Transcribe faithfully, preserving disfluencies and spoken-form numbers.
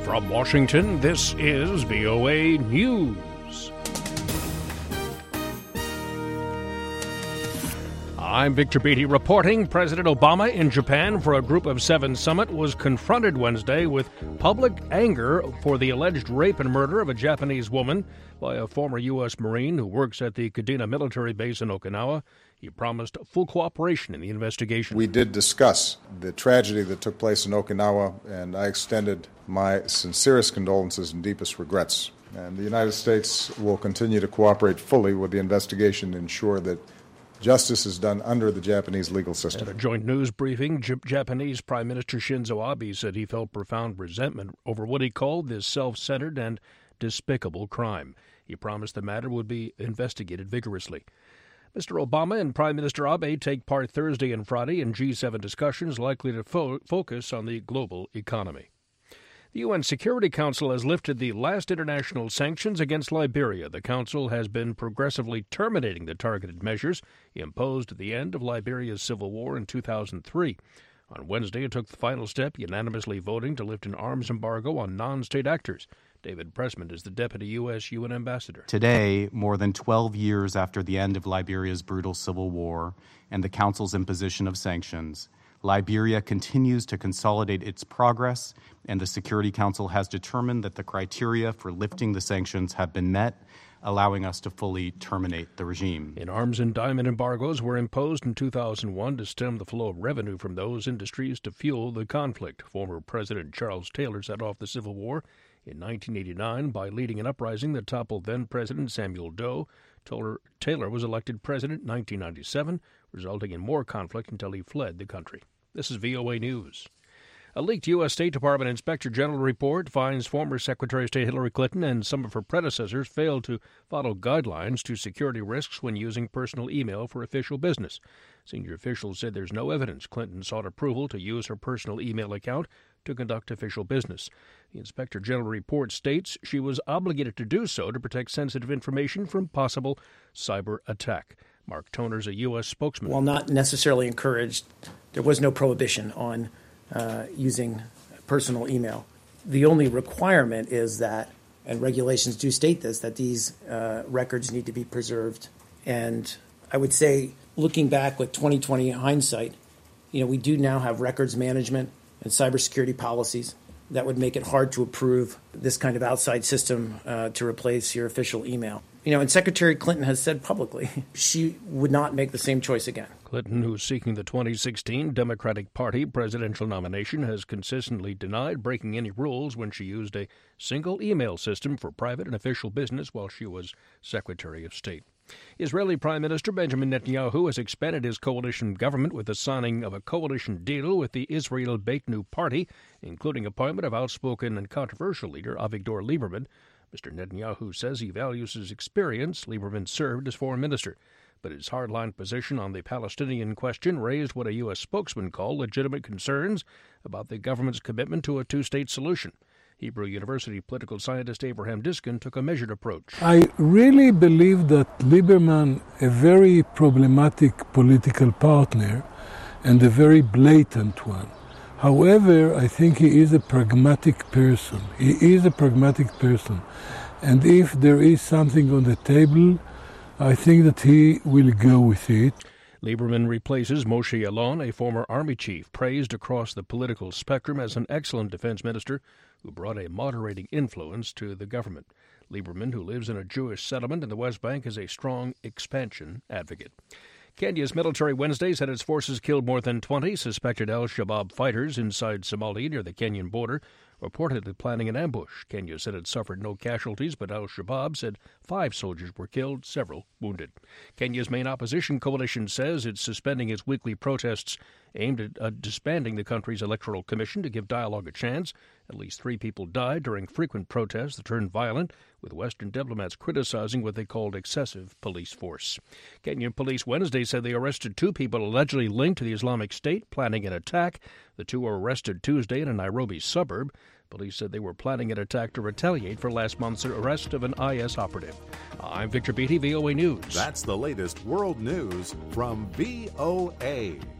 From Washington, this is V O A News. I'm Victor Beatty reporting. President Obama in Japan for a Group of Seven summit was confronted Wednesday with public anger for the alleged rape and murder of a Japanese woman by a former U S Marine who works at the Kadena military base in Okinawa. He promised full cooperation in the investigation. We did discuss the tragedy that took place in Okinawa, and I extended my sincerest condolences and deepest regrets. And the United States will continue to cooperate fully with the investigation to ensure that justice is done under the Japanese legal system. At a joint news briefing, J- Japanese Prime Minister Shinzo Abe said he felt profound resentment over what he called this self-centered and despicable crime. He promised the matter would be investigated vigorously. Mister Obama and Prime Minister Abe take part Thursday and Friday in G seven discussions likely to fo- focus on the global economy. The U N Security Council has lifted the last international sanctions against Liberia. The Council has been progressively terminating the targeted measures imposed at the end of Liberia's civil war in two thousand three. On Wednesday, it took the final step, unanimously voting to lift an arms embargo on non-state actors. David Pressman is the deputy U S U N ambassador. Today, more than twelve years after the end of Liberia's brutal civil war and the Council's imposition of sanctions, Liberia continues to consolidate its progress, and the Security Council has determined that the criteria for lifting the sanctions have been met, allowing us to fully terminate the regime. In arms and diamond embargoes were imposed in two thousand one to stem the flow of revenue from those industries to fuel the conflict. Former President Charles Taylor set off the Civil War in nineteen eighty-nine by leading an uprising that toppled then-President Samuel Doe. Taylor, Taylor was elected president in nineteen ninety-seven, resulting in more conflict until he fled the country. This is V O A News. A leaked U S. State Department Inspector General report finds former Secretary of State Hillary Clinton and some of her predecessors failed to follow guidelines to security risks when using personal email for official business. Senior officials said there's no evidence Clinton sought approval to use her personal email account to conduct official business. The Inspector General report states she was obligated to do so to protect sensitive information from possible cyber attack. Mark Toner is a U S spokesman. While not necessarily encouraged, there was no prohibition on uh, using personal email. The only requirement is that, and regulations do state this, that these uh, records need to be preserved. And I would say, looking back with twenty twenty hindsight, you know, we do now have records management and cybersecurity policies that would make it hard to approve this kind of outside system uh, to replace your official email. You know, and Secretary Clinton has said publicly she would not make the same choice again. Clinton, who's seeking the twenty sixteen Democratic Party presidential nomination, has consistently denied breaking any rules when she used a single email system for private and official business while she was Secretary of State. Israeli Prime Minister Benjamin Netanyahu has expanded his coalition government with the signing of a coalition deal with the Israel Beitenu Party, including appointment of outspoken and controversial leader Avigdor Lieberman. Mister Netanyahu says he values his experience. Lieberman served as foreign minister, but his hardline position on the Palestinian question raised what a U S spokesman called legitimate concerns about the government's commitment to a two-state solution. Hebrew University political scientist Abraham Diskin took a measured approach. I really believe that Lieberman, a very problematic political partner and a very blatant one. However, I think he is a pragmatic person. He is a pragmatic person. And if there is something on the table, I think that he will go with it. Lieberman replaces Moshe Yaalon, a former Army chief, praised across the political spectrum as an excellent defense minister who brought a moderating influence to the government. Lieberman, who lives in a Jewish settlement in the West Bank, is a strong expansion advocate. Kenya's military Wednesday said its forces killed more than twenty suspected al-Shabaab fighters inside Somalia near the Kenyan border, reportedly planning an ambush. Kenya said it suffered no casualties, but al-Shabaab said five soldiers were killed, several wounded. Kenya's main opposition coalition says it's suspending its weekly protests aimed at uh, disbanding the country's electoral commission to give dialogue a chance. At least three people died during frequent protests that turned violent, with Western diplomats criticizing what they called excessive police force. Kenyan police Wednesday said they arrested two people allegedly linked to the Islamic State, planning an attack. The two were arrested Tuesday in a Nairobi suburb. Police said they were planning an attack to retaliate for last month's arrest of an I S operative. I'm Victor Beatty, V O A News. That's the latest world news from V O A.